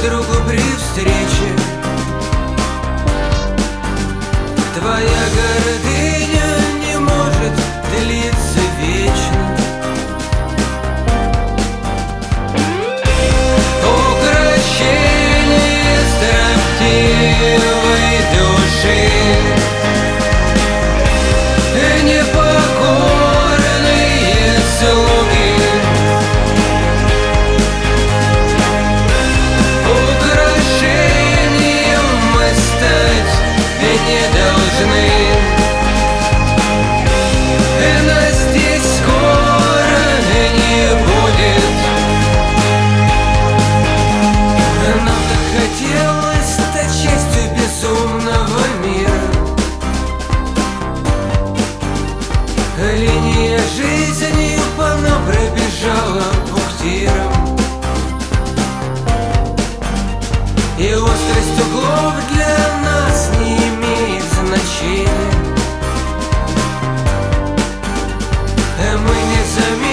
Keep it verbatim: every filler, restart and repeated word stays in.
другу при встрече. Твоя гордыня не может длиться вечно. Укрощение строптивой души, непокорные слуги. Украшением мы стать не должны. Нас здесь скоро не будет. Нам так хотелось стать частью безумного мира. Линия жизни по нам пробежала бухтиром, и острость углов для нас не имеет значения. Мы не заметили